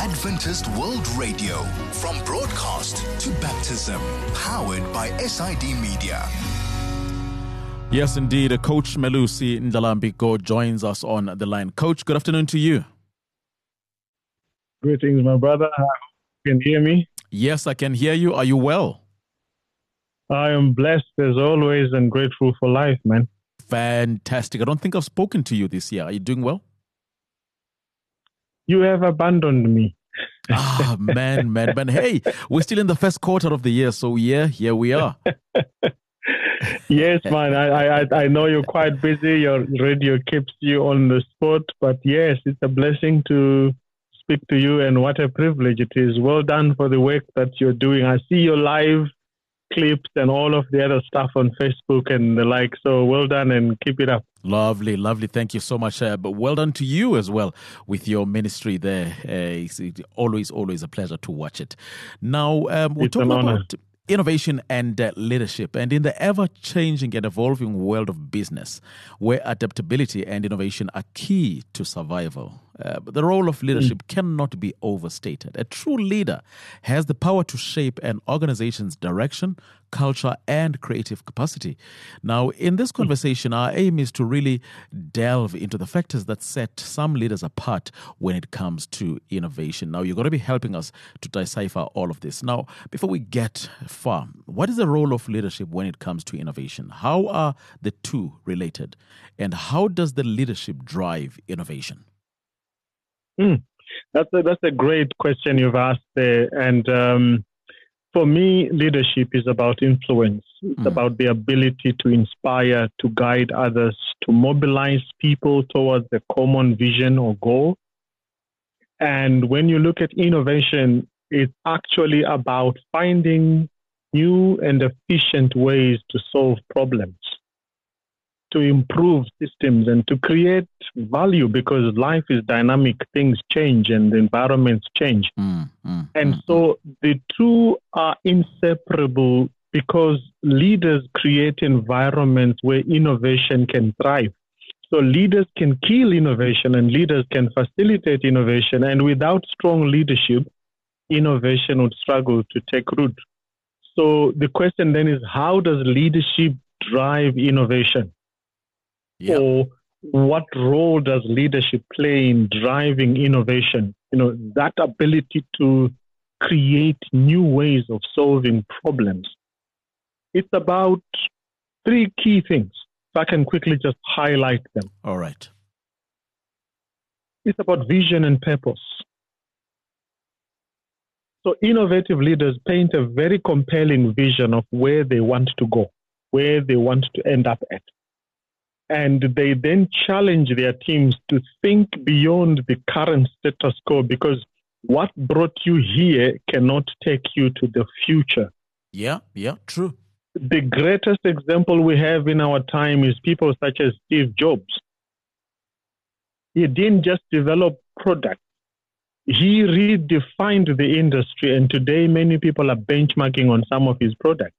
Adventist World Radio, from broadcast to baptism, powered by SID Media. Yes, indeed. Coach Melusi Ndalambiko joins us on the line. Coach, good afternoon to you. Greetings, my brother. Can you hear me? Yes, I can hear you. Are you well? I am blessed as always and grateful for life, man. Fantastic. I don't think I've spoken to you this year. Are you doing well? You have abandoned me. Man. Hey, we're still in the first quarter of the year, so yeah, here we are. Yes, man. I know you're quite busy. Your radio keeps you on the spot, but yes, it's a blessing to speak to you, and what a privilege it is. Well done for the work that you're doing. I see your live clips and all of the other stuff on Facebook and the like. So well done and keep it up. Lovely. Thank you so much. But well done to you as well with your ministry there. It's always a pleasure to watch it. Now, we're talking about innovation and leadership. And in the ever-changing and evolving world of business, where adaptability and innovation are key to survival, the role of leadership cannot be overstated. A true leader has the power to shape an organization's direction, culture, and creative capacity. Now, in this conversation, our aim is to really delve into the factors that set some leaders apart when it comes to innovation. Now, you're going to be helping us to decipher all of this. Now, before we get far, what is the role of leadership when it comes to innovation? How are the two related? And how does the leadership drive innovation? That's a great question you've asked there. And for me, leadership is about influence. It's about the ability to inspire, to guide others, to mobilize people towards a common vision or goal. And when you look at innovation, it's actually about finding new and efficient ways to solve problems, to improve systems, and to create value, because life is dynamic, things change and the environments change. So the two are inseparable, because leaders create environments where innovation can thrive. So leaders can kill innovation and leaders can facilitate innovation. And without strong leadership, innovation would struggle to take root. So the question then is, how does leadership drive innovation? Yep. Or what role does leadership play in driving innovation? That ability to create new ways of solving problems. It's about three key things. If I can quickly just highlight them. All right. It's about vision and purpose. So innovative leaders paint a very compelling vision of where they want to go, where they want to end up at. And they then challenge their teams to think beyond the current status quo, because what brought you here cannot take you to the future. Yeah, true. The greatest example we have in our time is people such as Steve Jobs. He didn't just develop products. He redefined the industry, and today many people are benchmarking on some of his products.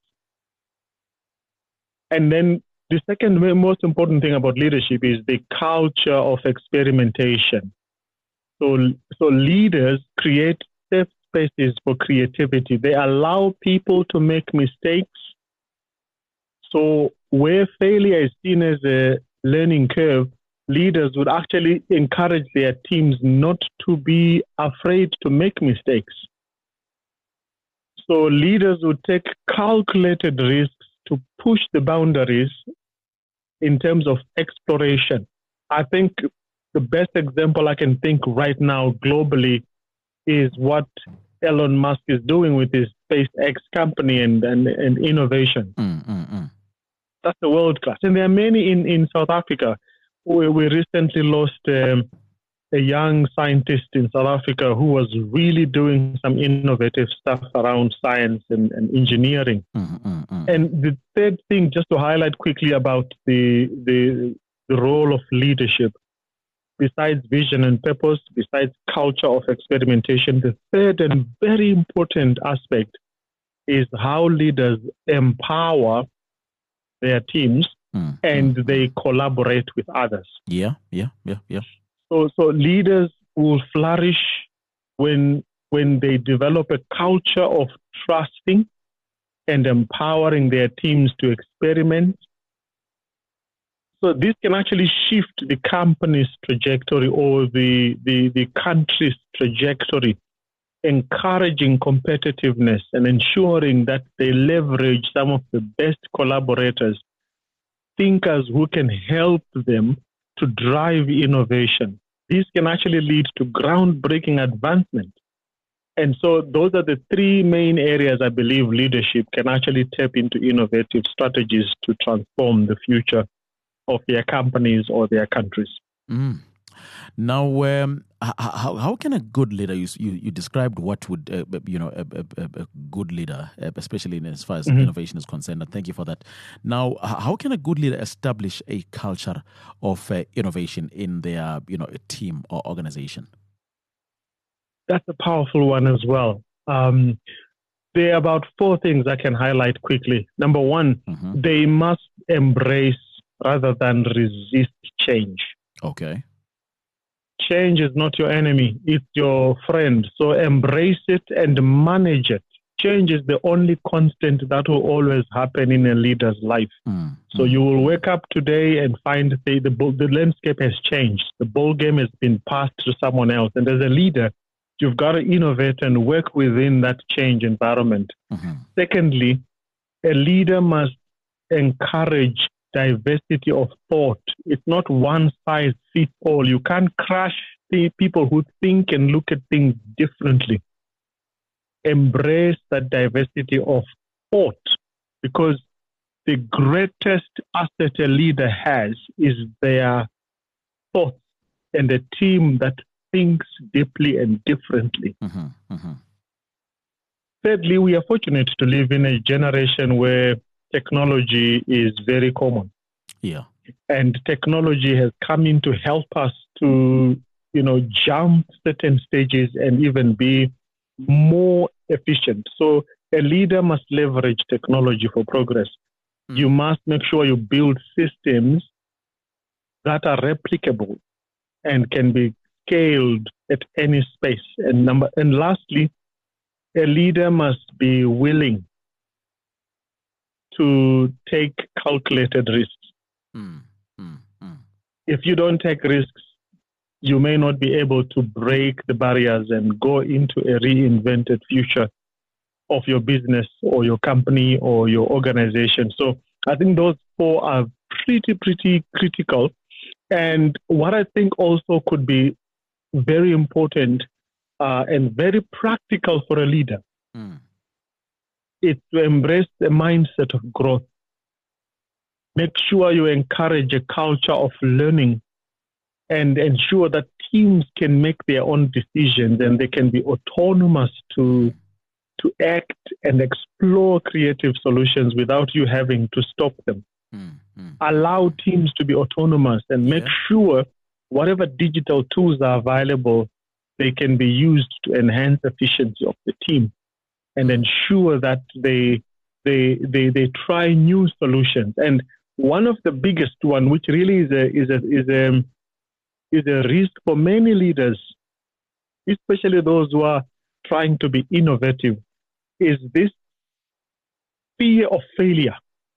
And then the second most important thing about leadership is the culture of experimentation. So leaders create safe spaces for creativity. They allow people to make mistakes. So where failure is seen as a learning curve, leaders would actually encourage their teams not to be afraid to make mistakes. So leaders would take calculated risks to push the boundaries in terms of exploration. I think the best example I can think right now globally is what Elon Musk is doing with his SpaceX company and innovation. That's the world class. And there are many in South Africa. We recently lost a young scientist in South Africa who was really doing some innovative stuff around science and engineering. And the third thing, just to highlight quickly about the role of leadership, besides vision and purpose, besides culture of experimentation, the third and very important aspect is how leaders empower their teams and they collaborate with others. Yeah. So leaders will flourish when they develop a culture of trusting and empowering their teams to experiment. So this can actually shift the company's trajectory or the country's trajectory, encouraging competitiveness and ensuring that they leverage some of the best collaborators, thinkers who can help them to drive innovation. This can actually lead to groundbreaking advancement. And so those are the three main areas I believe leadership can actually tap into innovative strategies to transform the future of their companies or their countries. Now, how can a good leader, you described what would, a good leader, especially as far as innovation is concerned, and thank you for that. Now, how can a good leader establish a culture of innovation in their, team or organization? That's a powerful one as well. There are about 4 things I can highlight quickly. Number one, they must embrace rather than resist change. Okay. Change is not your enemy, it's your friend. So embrace it and manage it. Change is the only constant that will always happen in a leader's life. So you will wake up today and find the landscape has changed. The ball game has been passed to someone else. And as a leader, you've got to innovate and work within that change environment. Secondly, a leader must encourage diversity of thought. It's not one size fits all. You can't crush the people who think and look at things differently. Embrace that diversity of thought, because the greatest asset a leader has is their thoughts and a team that thinks deeply and differently. Thirdly, we are fortunate to live in a generation where technology is very common. Yeah. And technology has come in to help us to, jump certain stages and even be more efficient. So a leader must leverage technology for progress. You must make sure you build systems that are replicable and can be scaled at any space. And lastly, a leader must be willing to take calculated risks. If you don't take risks, you may not be able to break the barriers and go into a reinvented future of your business or your company or your organization. So I think those 4 are pretty critical. And what I think also could be very important and very practical for a leader is to embrace the mindset of growth. Make sure you encourage a culture of learning and ensure that teams can make their own decisions and they can be autonomous to act and explore creative solutions without you having to stop them. Allow teams to be autonomous and make sure whatever digital tools are available, they can be used to enhance efficiency of the team and ensure that they try new solutions. And one of the biggest one, which really is a risk for many leaders, especially those who are trying to be innovative, is this fear of failure.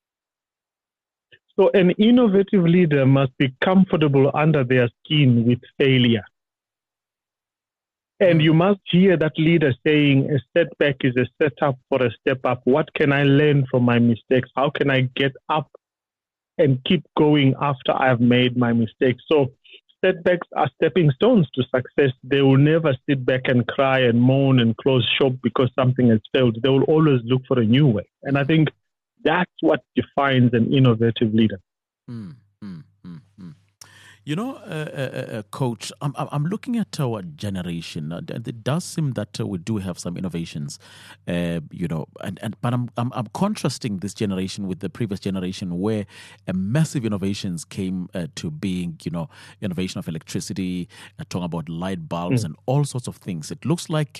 So an innovative leader must be comfortable under their skin with failure. And you must hear that leader saying a setback is a setup for a step up. What can I learn from my mistakes? How can I get up and keep going after I've made my mistakes? So setbacks are stepping stones to success. They will never sit back and cry and moan and close shop because something has failed. They will always look for a new way. And I think that's what defines an innovative leader. Coach, I'm looking at our generation. It does seem that we do have some innovations, but I'm contrasting this generation with the previous generation, where massive innovations came to being. Innovation of electricity, talking about light bulbs and all sorts of things. It looks like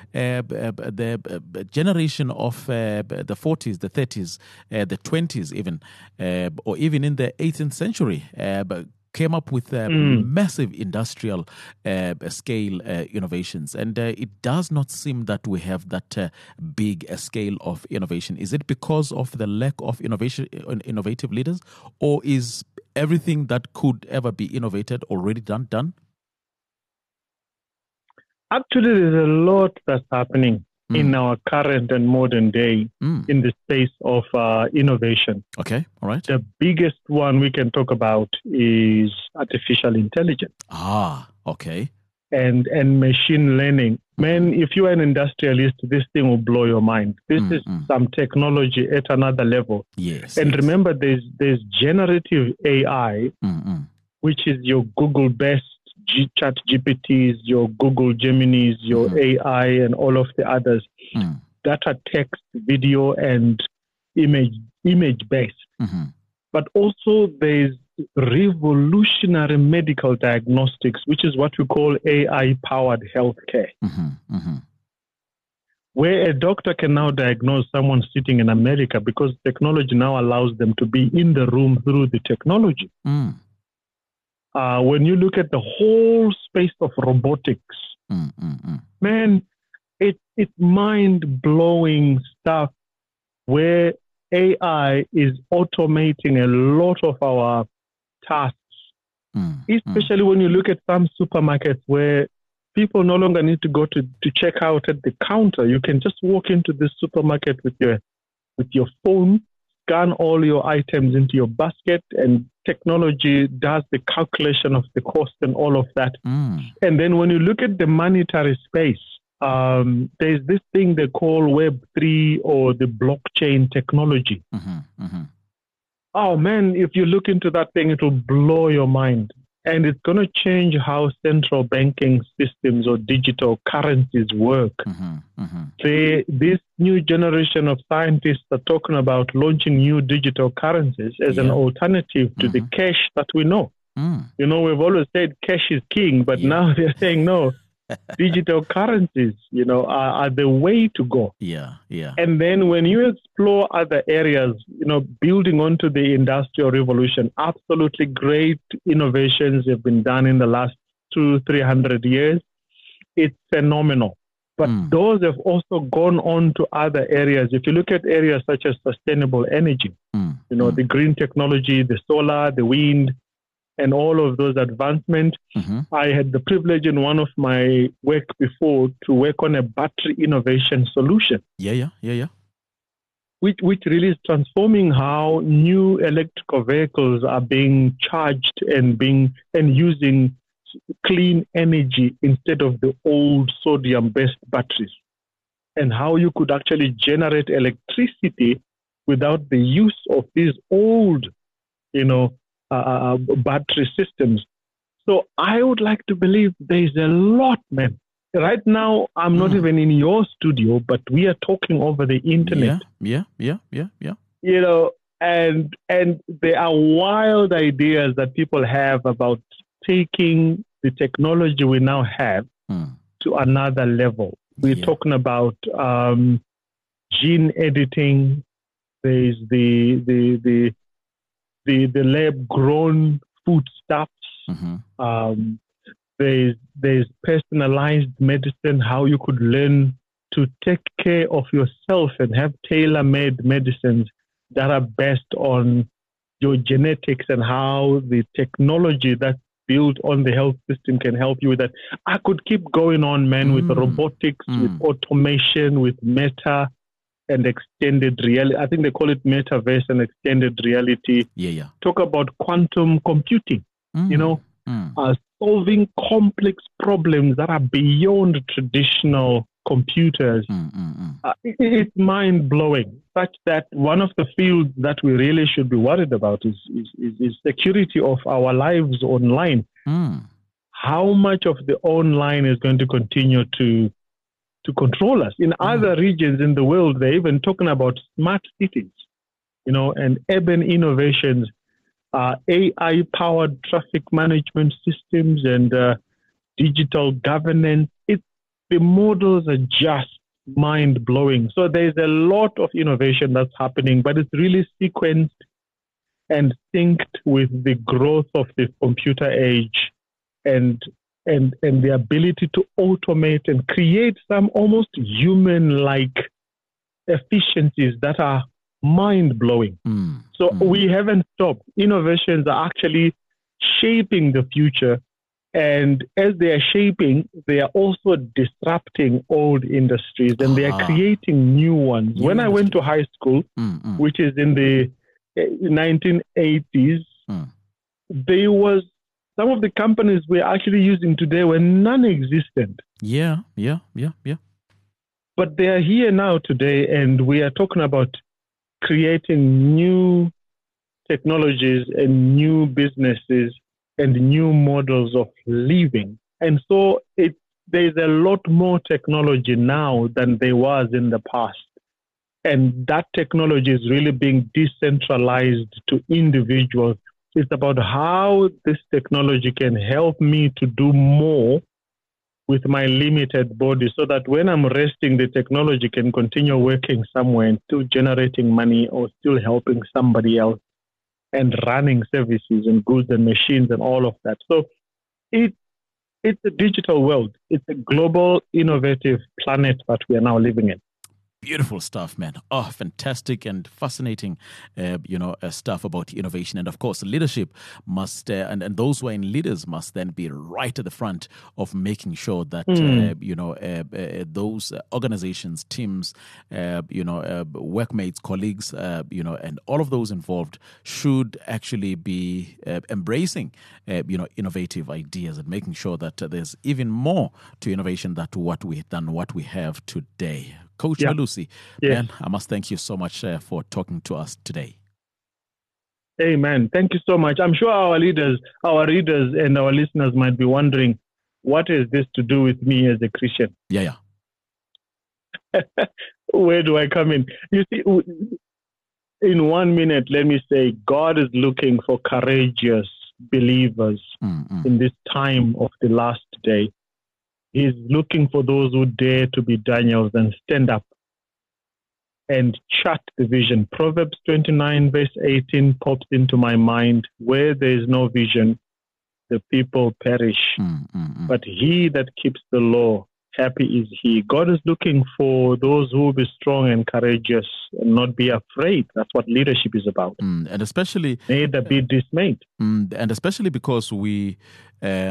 the generation of the 40s, the 30s, the 20s, even, or even in the 18th century, came up with massive industrial scale innovations. And it does not seem that we have that big scale of innovation. Is it because of the lack of innovative leaders, or is everything that could ever be innovated already done? Actually, there's a lot that's happening in our current and modern day in the space of innovation. Okay, all right. The biggest one we can talk about is artificial intelligence. Ah, okay. And machine learning. Man, if you're an industrialist, this thing will blow your mind. This is some technology at another level. Yes. And remember, there's generative AI, which is your Google-based Chat GPTs, your Google Geminis, your AI, and all of the others that are text, video, and image-based. But also there's revolutionary medical diagnostics, which is what we call AI-powered healthcare, where a doctor can now diagnose someone sitting in America because technology now allows them to be in the room through the technology. When you look at the whole space of robotics, man, it's mind-blowing stuff where AI is automating a lot of our tasks, especially when you look at some supermarkets where people no longer need to go to check out at the counter. You can just walk into the supermarket with your phone, scan all your items into your basket, and technology does the calculation of the cost and all of that. And then when you look at the monetary space, there's this thing they call Web3 or the blockchain technology. Oh man, if you look into that thing, it will blow your mind. And it's going to change how central banking systems or digital currencies work. This new generation of scientists are talking about launching new digital currencies as an alternative to the cash that we know. You know, we've always said cash is king, but now they're saying no. Digital currencies, you know, are the way to go. And then when you explore other areas, you know, building onto the Industrial Revolution, absolutely great innovations have been done in the last 200-300 years. It's phenomenal. But those have also gone on to other areas. If you look at areas such as sustainable energy, you know, the green technology, the solar, the wind, and all of those advancements. I had the privilege in one of my work before to work on a battery innovation solution. Which really is transforming how new electrical vehicles are being charged and using clean energy instead of the old sodium-based batteries, and how you could actually generate electricity without the use of these old, you know, battery systems. So I would like to believe there's a lot, man. Right now, I'm not even in your studio, but we are talking over the internet. Yeah. You know, and there are wild ideas that people have about taking the technology we now have to another level. We're talking about gene editing. There's the lab-grown foodstuffs. There's personalized medicine, how you could learn to take care of yourself and have tailor-made medicines that are based on your genetics and how the technology that's built on the health system can help you with that. I could keep going on, man, with robotics, with automation, with meta and extended reality. I think they call it metaverse and extended reality. Talk about quantum computing, you know, solving complex problems that are beyond traditional computers. It's mind-blowing, such that one of the fields that we really should be worried about is security of our lives online. How much of the online is going to continue to control us? In other regions in the world, they're even talking about smart cities, you know, and urban innovations, AI-powered traffic management systems, and digital governance. The models are just mind-blowing. So there's a lot of innovation that's happening, but it's really sequenced and synced with the growth of the computer age and the ability to automate and create some almost human-like efficiencies that are mind-blowing. So we haven't stopped. Innovations are actually shaping the future. And as they are shaping, they are also disrupting old industries and they are creating new ones. When I went to high school, which is in the 1980s, there was some of the companies we're actually using today were non-existent. Yeah. But they are here now today, and we are talking about creating new technologies and new businesses and new models of living. And so there's a lot more technology now than there was in the past. And that technology is really being decentralized to individuals. It's about how this technology can help me to do more with my limited body so that when I'm resting, the technology can continue working somewhere and still generating money or still helping somebody else and running services and goods and machines and all of that. So it's a digital world. It's a global, innovative planet that we are now living in. Beautiful stuff, man. Oh, fantastic and fascinating, stuff about innovation. And of course, leadership must, and those who are in leaders must then be right at the front of making sure that, those organizations, teams, workmates, colleagues, and all of those involved should actually be embracing, innovative ideas and making sure that there's even more to innovation than what we have today. Coach Malusi, man, I must thank you so much for talking to us today. Amen. Thank you so much. I'm sure our readers, and our listeners might be wondering, what is this to do with me as a Christian? Yeah. Where do I come in? You see, in 1 minute, let me say, God is looking for courageous believers in this time of the last day. He's looking for those who dare to be Daniels and stand up and chart the vision. Proverbs 29 verse 18 pops into my mind. Where there is no vision, the people perish. But he that keeps the law, happy is he. God is looking for those who will be strong and courageous and not be afraid. That's what leadership is about. And especially... neither be dismayed. And especially because we... are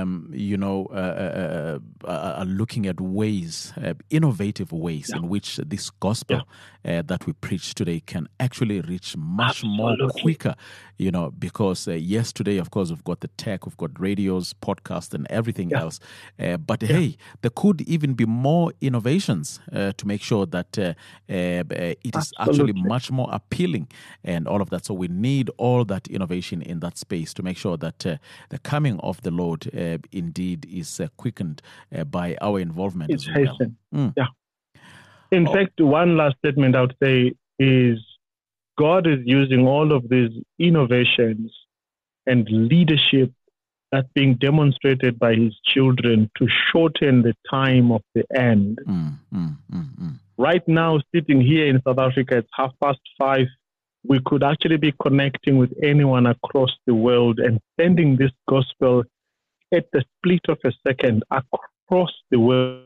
looking at ways, innovative ways in which this gospel that we preach today can actually reach much more quicker, because yes, today, of course, we've got the tech, we've got radios, podcasts, and everything else. But hey, there could even be more innovations to make sure that it is actually much more appealing and all of that. So we need all that innovation in that space to make sure that the coming of the Lord indeed is quickened by our involvement as well. In fact, one last statement I would say is God is using all of these innovations and leadership that's being demonstrated by his children to shorten the time of the end. Right now, sitting here in South Africa, it's 5:30. We could actually be connecting with anyone across the world and sending this gospel at the split of a second across the world.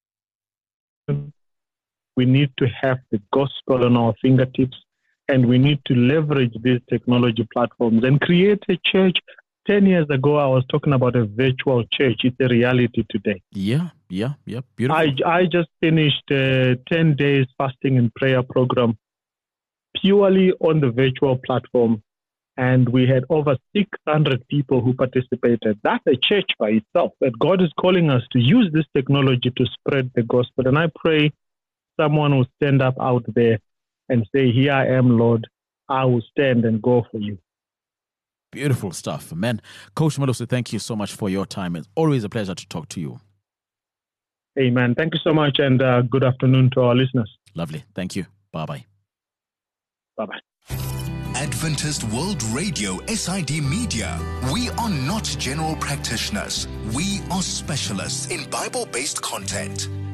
We need to have the gospel on our fingertips, and we need to leverage these technology platforms and create a church. 10 years ago, I was talking about a virtual church. It's a reality today. Yeah. Beautiful. I just finished a 10 days fasting and prayer program purely on the virtual platform. And we had over 600 people who participated. That's a church by itself. But God is calling us to use this technology to spread the gospel. And I pray someone will stand up out there and say, here I am, Lord. I will stand and go for you. Beautiful stuff, man. Coach Malusi, thank you so much for your time. It's always a pleasure to talk to you. Amen. Thank you so much, and good afternoon to our listeners. Lovely. Thank you. Bye-bye. Bye-bye. Adventist World Radio, SID Media. We are not general practitioners. We are specialists in Bible-based content.